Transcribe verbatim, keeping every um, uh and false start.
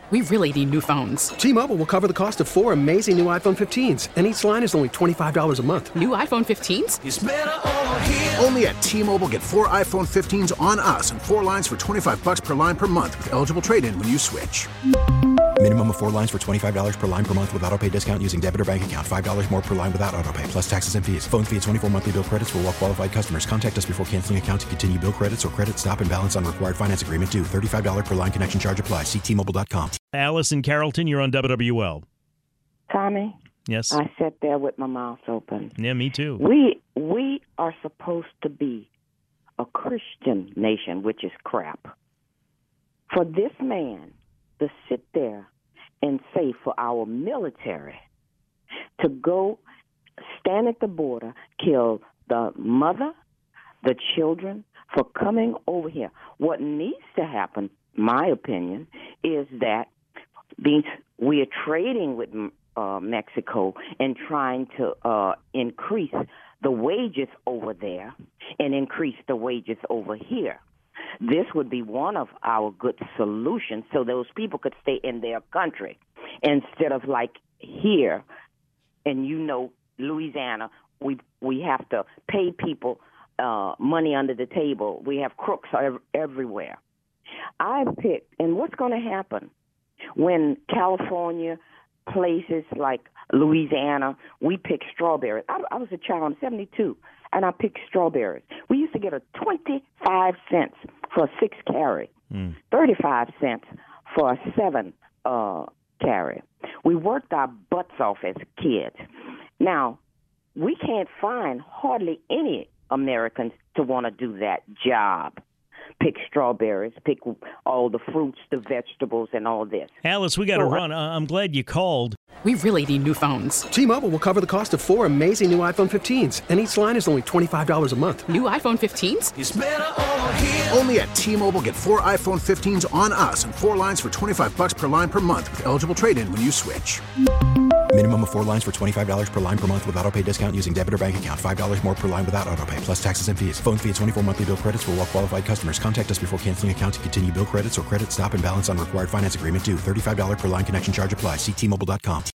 We really need new phones. T-Mobile will cover the cost of four amazing new iPhone fifteens, and each line is only twenty-five dollars a month. New iPhone fifteens? It's better over here. Only at T-Mobile, get four iPhone fifteens on us and four lines for twenty-five dollars per line per month with eligible trade-in when you switch. Minimum of four lines for twenty-five dollars per line per month with autopay discount using debit or bank account. five dollars more per line without autopay, plus taxes and fees. Phone fee at twenty-four monthly bill credits for well-qualified customers. Contact us before canceling account to continue bill credits or credit stop and balance on required finance agreement due. thirty-five dollars per line connection charge applies. See T Mobile dot com. Alice in Carrollton, you're on W W L. Tommy? Yes? I sat there with my mouth open. Yeah, me too. We we are supposed to be a Christian nation, which is crap. For this man to sit there and say for our military to go stand at the border, kill the mother, the children, for coming over here. What needs to happen, my opinion, is that these, we are trading with uh, Mexico and trying to uh, increase the wages over there and increase the wages over here. This would be one of our good solutions so those people could stay in their country instead of like here. And you know, Louisiana, we we have to pay people uh, money under the table. We have crooks ev- everywhere. I picked, and what's going to happen when California, places like Louisiana, we pick strawberries. I, I was a child, I'm seventy-two, and I picked strawberries. We used to get a twenty-five cents for a six carry, mm. thirty-five cents for a seven uh, carry. We worked our butts off as kids. Now, we can't find hardly any Americans to want to do that job. Pick strawberries, pick all the fruits, the vegetables, and all this. Alice, we got to so, run. Uh, I'm glad you called. We really need new phones. T-Mobile will cover the cost of four amazing new iPhone fifteens, and each line is only twenty-five dollars a month. New iPhone fifteens? It's better over here. Only at T-Mobile, get four iPhone fifteens on us and four lines for twenty-five dollars per line per month with eligible trade-in when you switch. Minimum of four lines for twenty-five dollars per line per month with autopay discount using debit or bank account. five dollars more per line without autopay, plus taxes and fees. Phone fee at twenty-four monthly bill credits for well-qualified customers. Contact us before canceling account to continue bill credits or credit stop and balance on required finance agreement due. thirty-five dollars per line connection charge applies. See T Mobile dot com.